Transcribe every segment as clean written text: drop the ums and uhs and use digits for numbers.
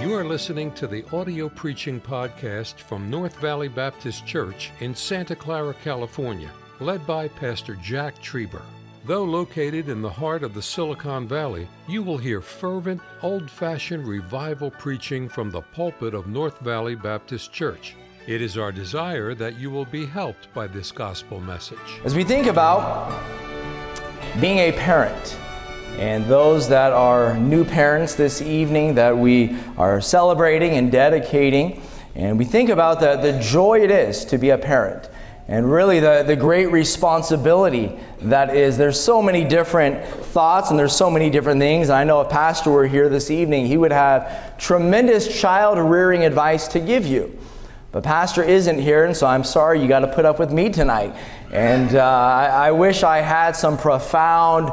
You are listening to the audio preaching podcast from North Valley Baptist Church in Santa Clara, California, led by Pastor Jack Trieber. Though located in the heart of the Silicon Valley, you will hear fervent, old-fashioned revival preaching from the pulpit of North Valley Baptist Church. It is our desire that you will be helped by this gospel message. As we think about being a parent, and those that are new parents this evening that we are celebrating and dedicating, and we think about the joy it is to be a parent, and really the great responsibility that is. There's so many different thoughts and there's so many different things. I know if Pastor were here this evening, he would have tremendous child rearing advice to give you. But Pastor isn't here, and so I'm sorry you got to put up with me tonight. And I wish I had some profound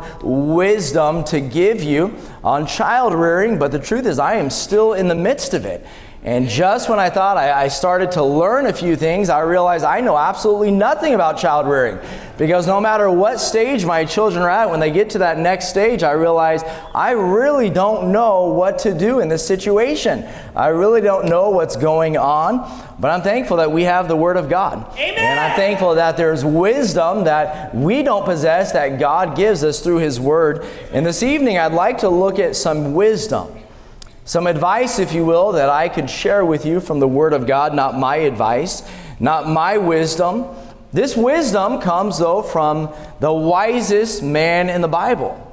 wisdom to give you on child rearing, but the truth is I am still in the midst of it. And just when I thought I started to learn a few things, I realized I know absolutely nothing about child rearing. Because no matter what stage my children are at, when they get to that next stage, I realize I really don't know what to do in this situation. I really don't know what's going on. But I'm thankful that we have the Word of God. Amen. And I'm thankful that there's wisdom that we don't possess that God gives us through His Word. And this evening I'd like to look at some wisdom. Some advice, if you will, that I could share with you from the Word of God, not my advice, not my wisdom. This wisdom comes, though, from the wisest man in the Bible,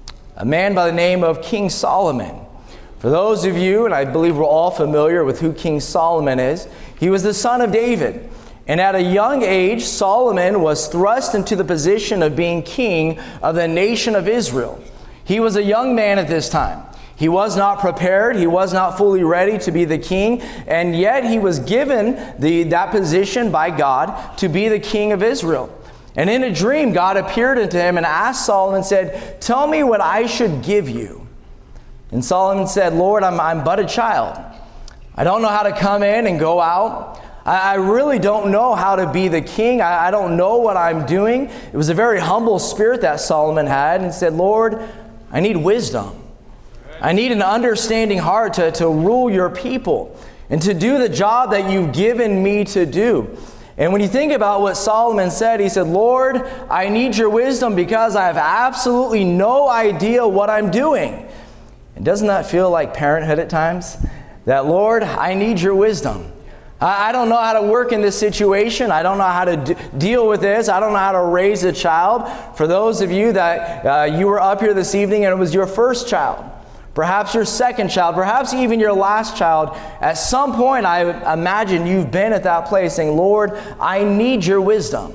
a man by the name of King Solomon. For those of you, and I believe we're all familiar with who King Solomon is, he was the son of David. And at a young age, Solomon was thrust into the position of being king of the nation of Israel. He was a young man at this time. He was not prepared. He was not fully ready to be the king. And yet he was given that position by God to be the king of Israel. And in a dream, God appeared unto him and asked Solomon, said, "Tell me what I should give you." And Solomon said, "Lord, I'm but a child. I don't know how to come in and go out. I really don't know how to be the king. I don't know what I'm doing." It was a very humble spirit that Solomon had, and said, "Lord, I need wisdom. I need an understanding heart to rule your people and to do the job that you've given me to do." And when you think about what Solomon said, he said, "Lord, I need your wisdom because I have absolutely no idea what I'm doing." And doesn't that feel like parenthood at times? That, Lord, I need your wisdom. I don't know how to work in this situation. I don't know how to deal with this. I don't know how to raise a child. For those of you that you were up here this evening and it was your first child, perhaps your second child, perhaps even your last child, at some point I imagine you've been at that place saying, "Lord, I need your wisdom.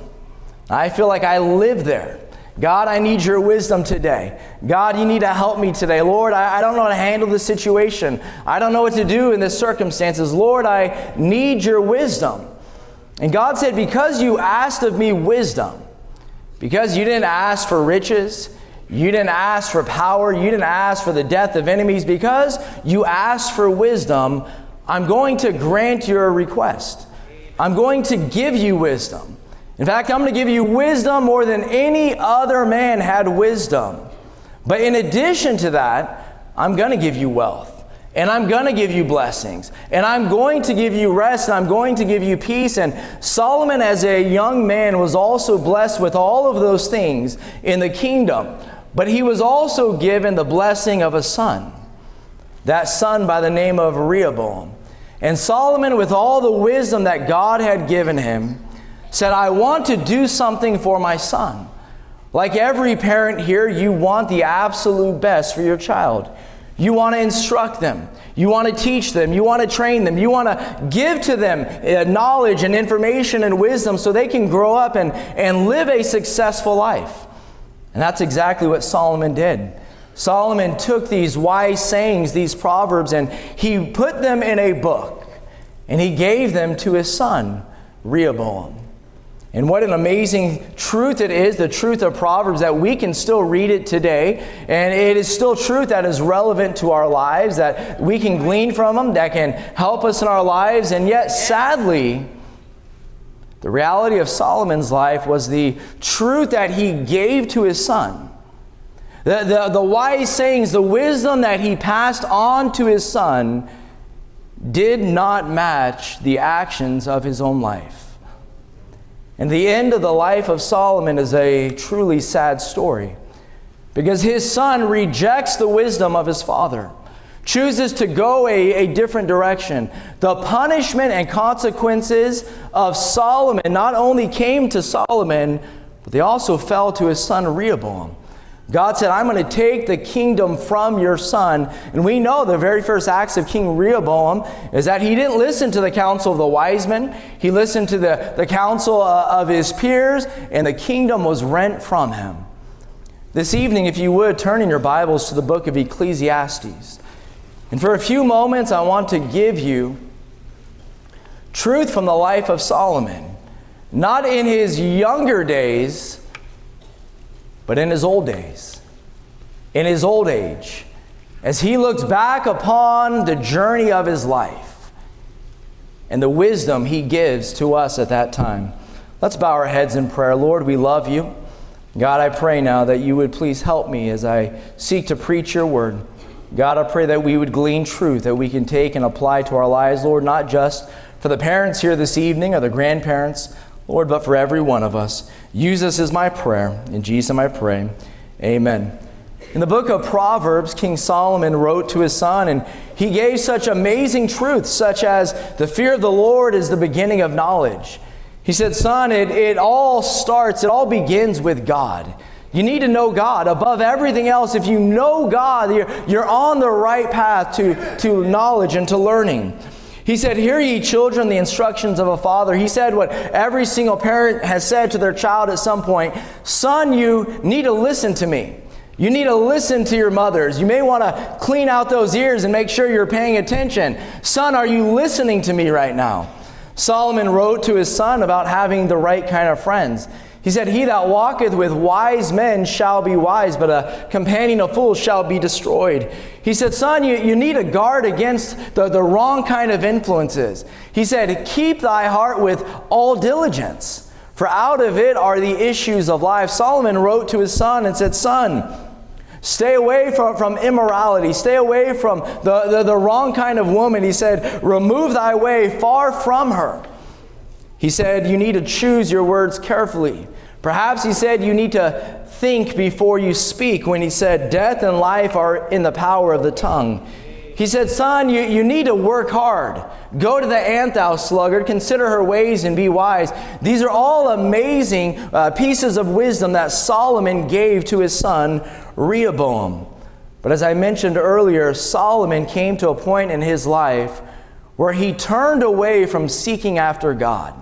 I feel like I live there. God, I need your wisdom today. God, you need to help me today. Lord, I don't know how to handle this situation. I don't know what to do in this circumstances. Lord, I need your wisdom." And God said, because you asked of me wisdom, because you didn't ask for riches, you didn't ask for power, you didn't ask for the death of enemies, because you asked for wisdom, I'm going to grant your request. I'm going to give you wisdom. In fact, I'm going to give you wisdom more than any other man had wisdom. But in addition to that, I'm going to give you wealth. And I'm going to give you blessings. And I'm going to give you rest. And I'm going to give you peace. And Solomon, as a young man, was also blessed with all of those things in the kingdom. But he was also given the blessing of a son. That son by the name of Rehoboam. And Solomon, with all the wisdom that God had given him, said, "I want to do something for my son." Like every parent here, you want the absolute best for your child. You want to instruct them. You want to teach them. You want to train them. You want to give to them knowledge and information and wisdom so they can grow up and live a successful life. And that's exactly what Solomon did. Solomon took these wise sayings, these proverbs, and he put them in a book. And he gave them to his son, Rehoboam. And what an amazing truth it is, the truth of Proverbs, that we can still read it today. And it is still truth that is relevant to our lives, that we can glean from them, that can help us in our lives. And yet, sadly, the reality of Solomon's life was the truth that he gave to his son. The wise sayings, the wisdom that he passed on to his son did not match the actions of his own life. And the end of the life of Solomon is a truly sad story, because his son rejects the wisdom of his father, chooses to go a different direction. The punishment and consequences of Solomon not only came to Solomon, but they also fell to his son Rehoboam. God said, I'm going to take the kingdom from your son. And we know the very first acts of King Rehoboam is that he didn't listen to the counsel of the wise men. He listened to the counsel of his peers, and the kingdom was rent from him. This evening, if you would, turn in your Bibles to the book of Ecclesiastes. And for a few moments, I want to give you truth from the life of Solomon, not in his younger days, but in his old days, in his old age, as he looks back upon the journey of his life and the wisdom he gives to us at that time. Let's bow our heads in prayer. Lord, we love you. God, I pray now that you would please help me as I seek to preach your word. God, I pray that we would glean truth that we can take and apply to our lives, Lord, not just for the parents here this evening or the grandparents, Lord, but for every one of us. Use us as my prayer. In Jesus I pray. Amen. In the book of Proverbs, King Solomon wrote to his son, and he gave such amazing truths, such as the fear of the Lord is the beginning of knowledge. He said, son, it all begins with God. You need to know God above everything else. If you know God, you're on the right path to knowledge and to learning. He said, hear ye children the instructions of a father. He said what every single parent has said to their child at some point, son, you need to listen to me. You need to listen to your mothers. You may want to clean out those ears and make sure you're paying attention. Son, are you listening to me right now? Solomon wrote to his son about having the right kind of friends. He said, he that walketh with wise men shall be wise, but a companion of fools shall be destroyed. He said, son, you need to guard against the wrong kind of influences. He said, keep thy heart with all diligence, for out of it are the issues of life. Solomon wrote to his son and said, son, stay away from immorality. Stay away from the wrong kind of woman. He said, remove thy way far from her. He said, you need to choose your words carefully. Perhaps he said you need to think before you speak, when he said death and life are in the power of the tongue. He said, son, you need to work hard. Go to the ant, thou sluggard. Consider her ways and be wise. These are all amazing pieces of wisdom that Solomon gave to his son, Rehoboam. But as I mentioned earlier, Solomon came to a point in his life where he turned away from seeking after God.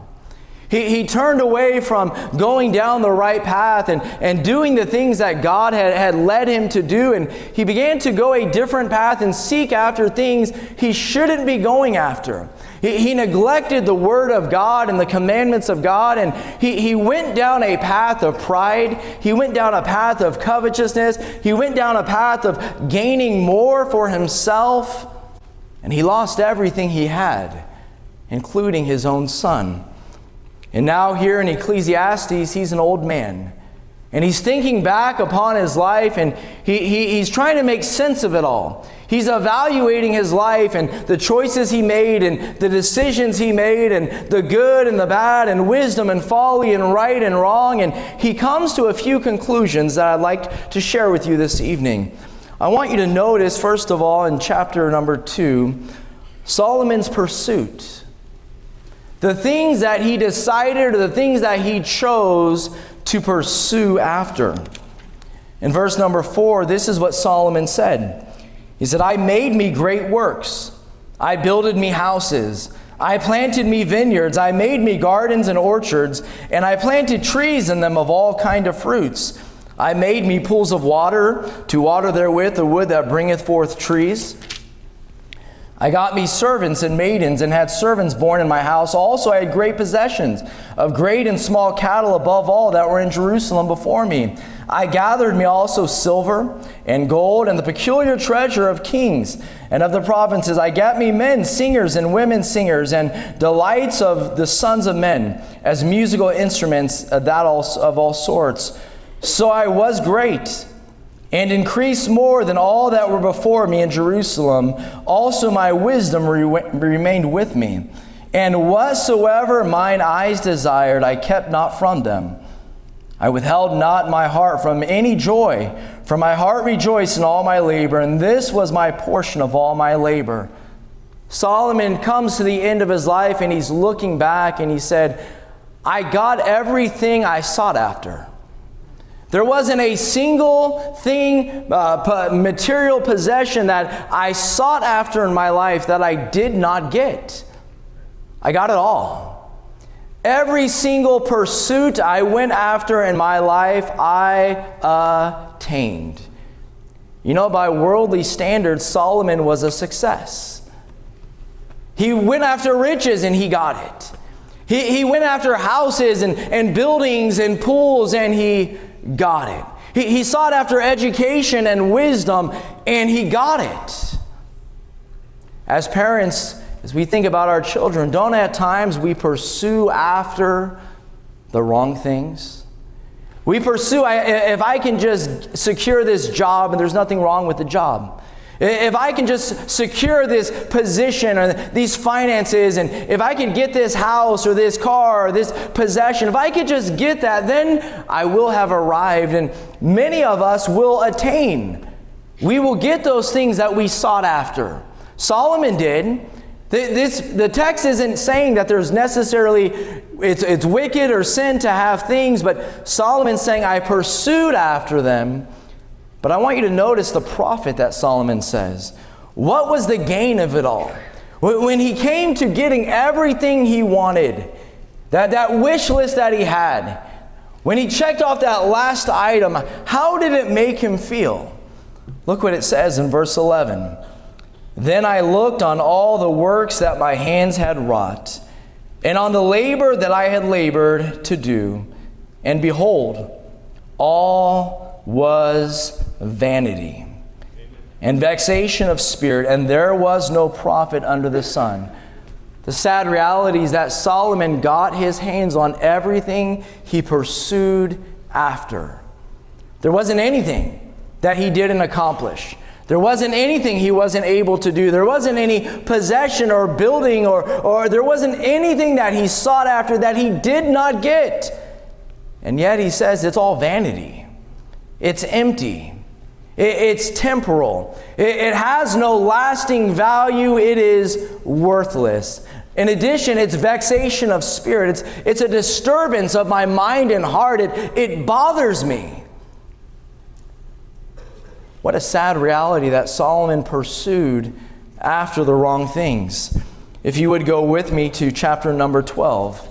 He turned away from going down the right path and doing the things that God had led him to do. And he began to go a different path and seek after things he shouldn't be going after. He neglected the Word of God and the commandments of God. And he went down a path of pride. He went down a path of covetousness. He went down a path of gaining more for himself. And he lost everything he had, including his own son. And now here in Ecclesiastes, he's an old man. And he's thinking back upon his life, and he's trying to make sense of it all. He's evaluating his life and the choices he made and the decisions he made and the good and the bad and wisdom and folly and right and wrong. And he comes to a few conclusions that I'd like to share with you this evening. I want you to notice, first of all, in chapter number 2, Solomon's pursuit. The things that he decided or the things that he chose to pursue after. In verse number 4, this is what Solomon said. He said, I made me great works. I builded me houses. I planted me vineyards. I made me gardens and orchards. And I planted trees in them of all kind of fruits. I made me pools of water to water therewith the wood that bringeth forth trees. I got me servants and maidens, and had servants born in my house. Also I had great possessions of great and small cattle above all that were in Jerusalem before me. I gathered me also silver and gold and the peculiar treasure of kings and of the provinces. I gat me men singers and women singers and delights of the sons of men as musical instruments of all sorts. So I was great and increased more than all that were before me in Jerusalem. Also my wisdom remained with me. And whatsoever mine eyes desired, I kept not from them. I withheld not my heart from any joy, for my heart rejoiced in all my labor, and this was my portion of all my labor. Solomon comes to the end of his life, and he's looking back, and he said, I got everything I sought after. There wasn't a single thing, material possession that I sought after in my life that I did not get. I got it all. Every single pursuit I went after in my life, I attained. You know, by worldly standards, Solomon was a success. He went after riches and he got it. He went after houses and buildings and pools and he got it. He sought after education and wisdom, and he got it. As parents, as we think about our children, don't at times we pursue after the wrong things? We pursue, if I can just secure this job, and there's nothing wrong with the job. If I can just secure this position or these finances, and if I can get this house or this car or this possession, if I could just get that, then I will have arrived, and many of us will attain. We will get those things that we sought after. Solomon did. The text isn't saying that there's necessarily, it's wicked or sin to have things, but Solomon's saying, I pursued after them. But I want you to notice the profit that Solomon says. What was the gain of it all? When he came to getting everything he wanted, that wish list that he had, when he checked off that last item, how did it make him feel? Look what it says in verse 11. Then I looked on all the works that my hands had wrought, and on the labor that I had labored to do, and behold, all was vanity and vexation of spirit, and there was no profit under the sun. The sad reality is that Solomon got his hands on everything he pursued after. There wasn't anything that he didn't accomplish. There wasn't anything he wasn't able to do. There wasn't any possession or building or there wasn't anything that he sought after that he did not get. And yet he says it's all vanity. It's empty. It's temporal. It has no lasting value. It is worthless. In addition, it's vexation of spirit. It's a disturbance of my mind and heart. It bothers me. What a sad reality that Solomon pursued after the wrong things. If you would go with me to chapter number 12.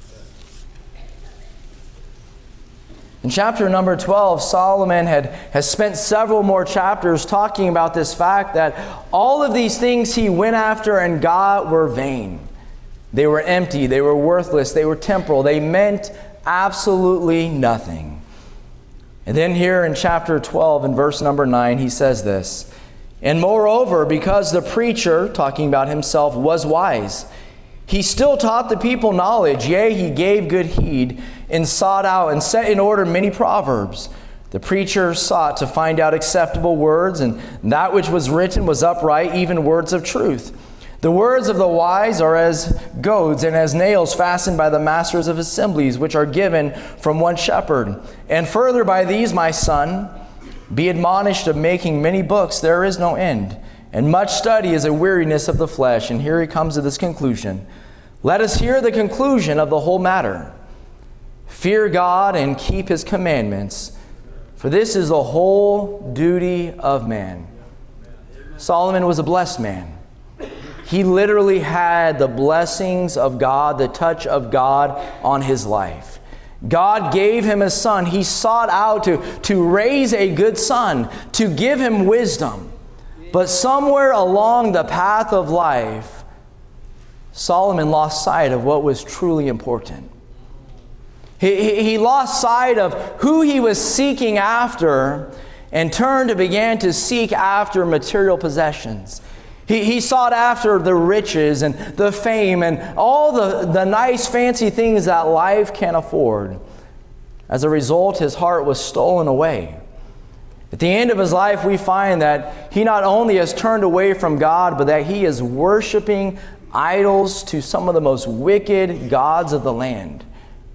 In chapter number 12, Solomon has spent several more chapters talking about this fact that all of these things he went after and got were vain. They were empty, they were worthless, they were temporal, they meant absolutely nothing. And then here in chapter 12, in verse number 9, he says this, and moreover, because the preacher, talking about himself, was wise, he still taught the people knowledge, yea, he gave good heed, and sought out and set in order many proverbs. The preacher sought to find out acceptable words, and that which was written was upright, even words of truth. The words of the wise are as goads, and as nails fastened by the masters of assemblies, which are given from one shepherd. And further by these, my son, be admonished of making many books, there is no end. And much study is a weariness of the flesh. And here he comes to this conclusion. Let us hear the conclusion of the whole matter. Fear God and keep his commandments, for this is the whole duty of man. Solomon was a blessed man. He literally had the blessings of God, the touch of God on his life. God gave him a son. He sought out to raise a good son, to give him wisdom. But somewhere along the path of life, Solomon lost sight of what was truly important. He lost sight of who he was seeking after and turned and began to seek after material possessions. He sought after the riches and the fame and all the nice fancy things that life can afford. As a result, his heart was stolen away. At the end of his life, we find that he not only has turned away from God, but that he is worshiping idols to some of the most wicked gods of the land.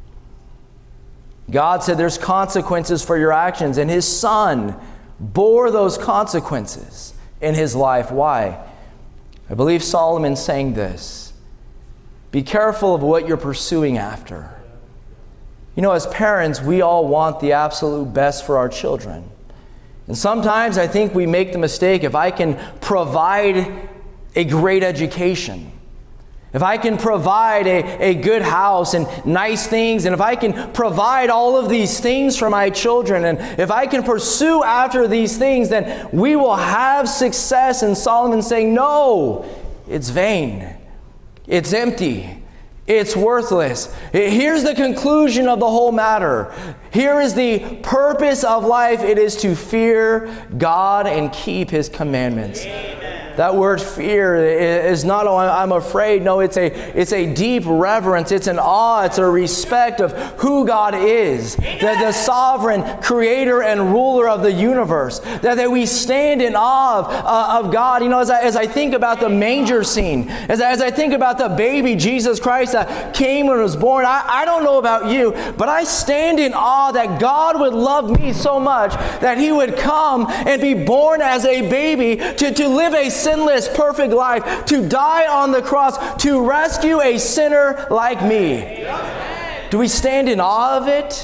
God said there's consequences for your actions, and his son bore those consequences in his life. Why? I believe Solomon's saying this: be careful of what you're pursuing after. You know, as parents, we all want the absolute best for our children. And sometimes I think we make the mistake, if I can provide a great education, if I can provide a good house and nice things, and if I can provide all of these things for my children, and if I can pursue after these things, then we will have success. And Solomon's saying, no, it's vain. It's empty. It's worthless. Here's the conclusion of the whole matter. Here is the purpose of life. It is to fear God and keep his commandments. Amen. That word fear is not, oh, I'm afraid. No, it's a deep reverence. It's an awe. It's a respect of who God is. The sovereign creator and ruler of the universe. That we stand in awe of God. You know, as I think about the manger scene, as I think about the baby Jesus Christ that came and was born, I don't know about you, but I stand in awe that God would love me so much that he would come and be born as a baby to live a sinless, perfect life, to die on the cross, to rescue a sinner like me. Do we stand in awe of it?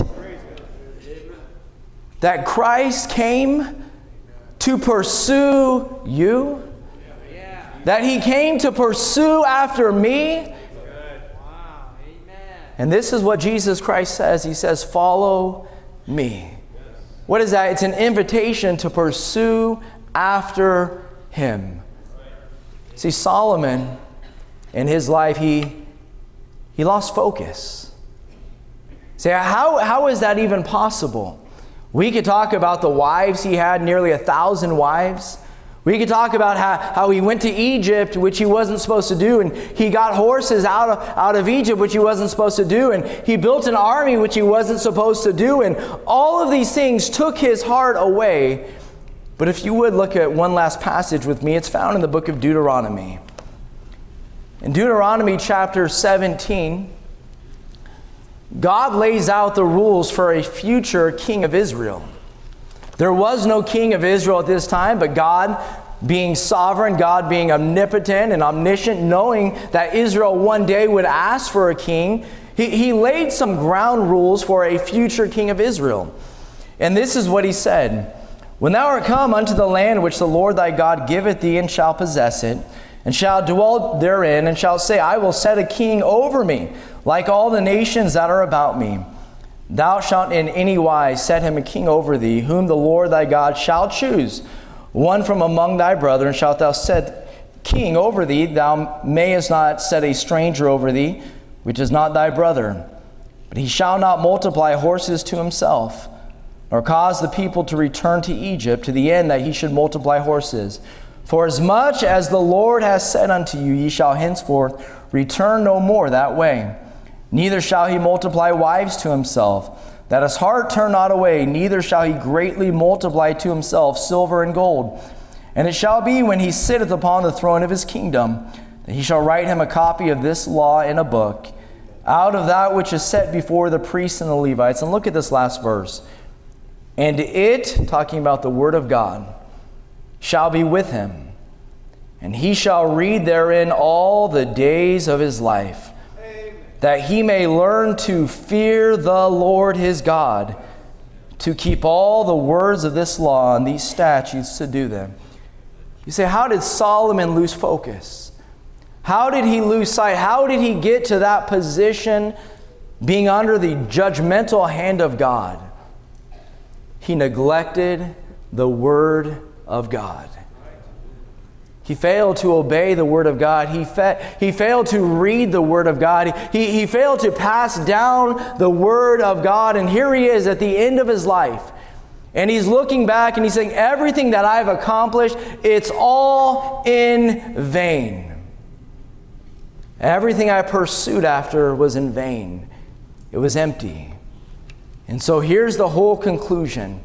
That Christ came to pursue you? That he came to pursue after me? And this is what Jesus Christ says. He says, follow me. What is that? It's an invitation to pursue after him. See, Solomon, in his life, he lost focus. See, how is that even possible? We could talk about the wives he had, nearly 1,000 wives. We could talk about how he went to Egypt, which he wasn't supposed to do, and he got horses out of Egypt, which he wasn't supposed to do, and he built an army, which he wasn't supposed to do, and all of these things took his heart away. But if you would look at one last passage with me, it's found in the book of Deuteronomy. In Deuteronomy chapter 17, God lays out the rules for a future king of Israel. There was no king of Israel at this time, but God being sovereign, God being omnipotent and omniscient, knowing that Israel one day would ask for a king, he laid some ground rules for a future king of Israel. And this is what he said: when thou art come unto the land which the Lord thy God giveth thee, and shalt possess it, and shalt dwell therein, and shalt say, I will set a king over me, like all the nations that are about me. Thou shalt in any wise set him a king over thee, whom the Lord thy God shall choose. One from among thy brethren shalt thou set king over thee. Thou mayest not set a stranger over thee, which is not thy brother. But he shall not multiply horses to himself, nor cause the people to return to Egypt, to the end that he should multiply horses. For as much as the Lord has said unto you, ye shall henceforth return no more that way. Neither shall he multiply wives to himself, that his heart turn not away, neither shall he greatly multiply to himself silver and gold. And it shall be, when he sitteth upon the throne of his kingdom, that he shall write him a copy of this law in a book, out of that which is set before the priests and the Levites. And look at this last verse. And it, talking about the word of God, shall be with him, and he shall read therein all the days of his life, that he may learn to fear the Lord his God, to keep all the words of this law and these statutes to do them. You say, how did Solomon lose focus? How did he lose sight? How did he get to that position, being under the judgmental hand of God? He neglected the word of God. He failed to obey the word of God. He failed to read the word of God. He failed to pass down the word of God. And here he is at the end of his life. And he's looking back and he's saying, everything that I've accomplished, it's all in vain. Everything I pursued after was in vain. It was empty. And so here's the whole conclusion.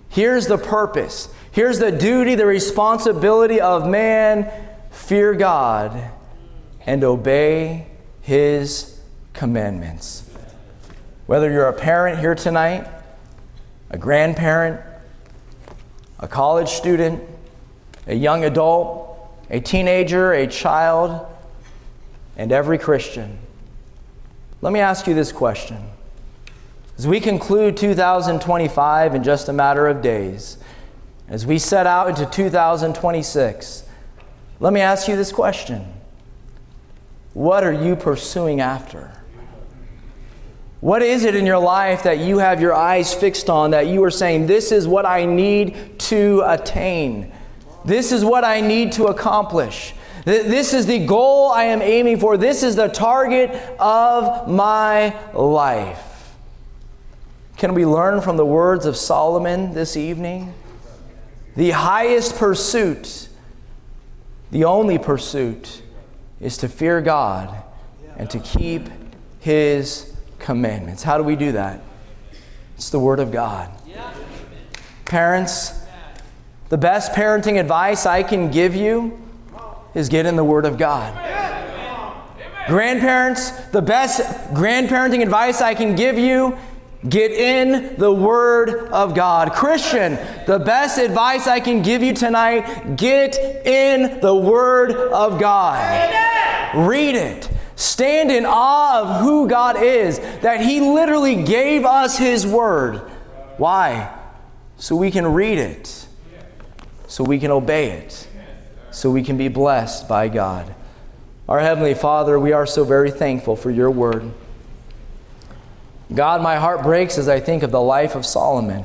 Here's the purpose. Here's the duty, the responsibility of man. Fear God and obey His commandments. Whether you're a parent here tonight, a grandparent, a college student, a young adult, a teenager, a child, and every Christian, let me ask you this question. As we conclude 2025 in just a matter of days, as we set out into 2026, let me ask you this question. What are you pursuing after? What is it in your life that you have your eyes fixed on, that you are saying, this is what I need to attain? This is what I need to accomplish. This is the goal I am aiming for. This is the target of my life. Can we learn from the words of Solomon this evening? The highest pursuit, the only pursuit, is to fear God and to keep His commandments. How do we do that? It's the Word of God. Parents, the best parenting advice I can give you is get in the Word of God. Grandparents, the best grandparenting advice I can give you, get in the Word of God. Christian, the best advice I can give you tonight, get in the Word of God. Read it. Stand in awe of who God is, that He literally gave us His Word. Why? So we can read it, so we can obey it, so we can be blessed by God. Our Heavenly Father, we are so very thankful for Your Word. God, my heart breaks as I think of the life of Solomon.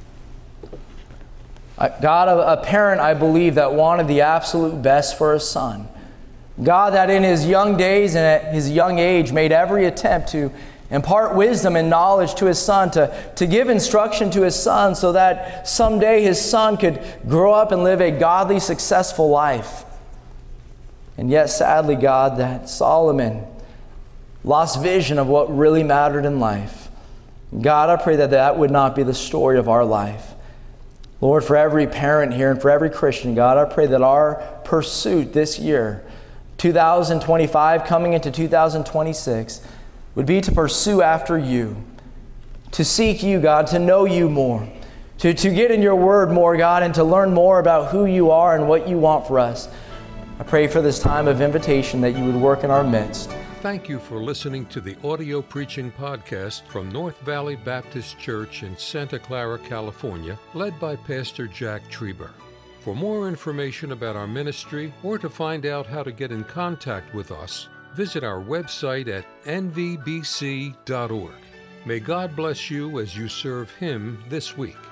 God, a parent, I believe, that wanted the absolute best for his son. God, that in his young days and at his young age made every attempt to impart wisdom and knowledge to his son, to give instruction to his son so that someday his son could grow up and live a godly, successful life. And yet, sadly, God, that Solomon lost vision of what really mattered in life. God, I pray that that would not be the story of our life. Lord, for every parent here and for every Christian, God, I pray that our pursuit this year, 2025, coming into 2026, would be to pursue after You, to seek You, God, to know You more, to get in Your Word more, God, and to learn more about who You are and what You want for us. I pray for this time of invitation that You would work in our midst. Thank you for listening to the audio preaching podcast from North Valley Baptist Church in Santa Clara, California, led by Pastor Jack Trieber. For more information about our ministry or to find out how to get in contact with us, visit our website at nvbc.org. May God bless you as you serve Him this week.